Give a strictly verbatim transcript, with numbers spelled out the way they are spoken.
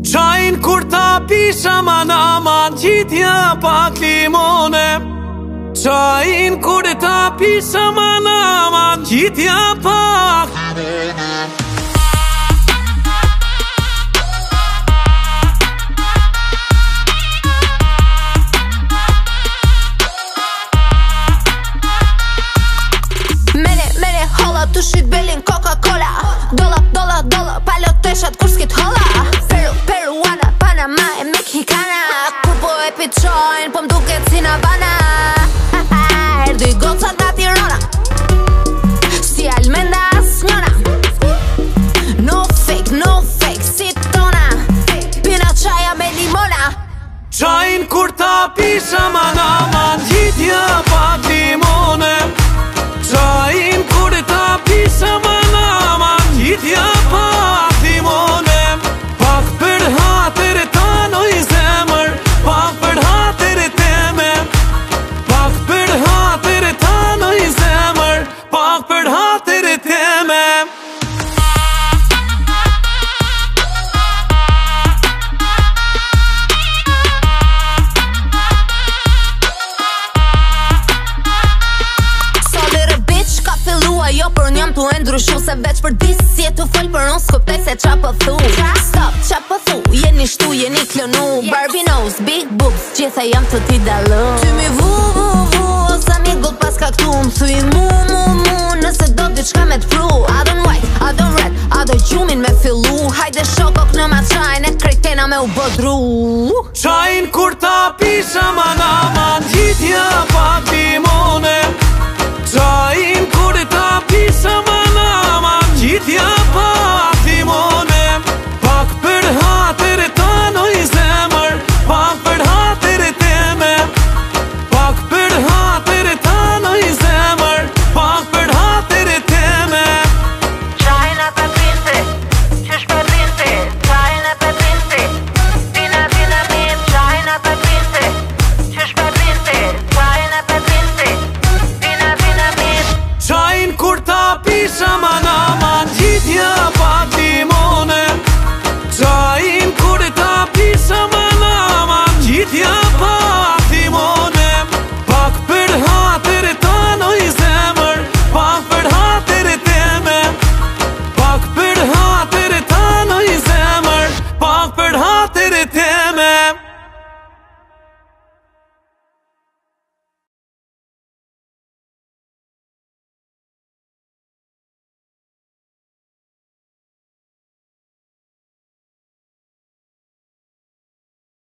Qajnë kur ta pisha man aman, gjitja pak limone. Qajnë kur ta pisha man aman, gjitja pak. Mene, mene, holla, tushit belin Coca-Cola. Dolla, dolla, dolla, paloteshat kur s'kit holla. Peru, peruana, Panama e Mexicana. Kur po e piqojnë, po m'duket si Havana. Erdi gocat nga Tirana, si Almenda as njona. No fake, no fake, si tona. Pina qaja me limona. Qajnë kur ta pisha man aman, gjitja pak limone. Qajnë kur ta pisha man aman, gjitja pak limone. Pak për hatër e tanoj zemër, pak për hatër e teme. Pak për hatër e tanoj zemër, pak për hatër e teme. Jo për njëm tu e ndryshu, se veç për disë si e tu fol, për unë s'kuptoj se qa po thu. Stop, qa po thu, jeni shtu, jeni klonu. Barbie nose, big boobs, gjitha jam të ti dalu. Ty mi vu, vu, vu, ose mi gull pas ka këtu. Më thuj mu, mu, mu, nëse do diçka me t'pru. I don't white, I don't red, I don't gjumin me fillu. Hajde shokok në ma qajnë, e krejtena me u bodru. Qajnë kur ta pisha man aman, gjitja pak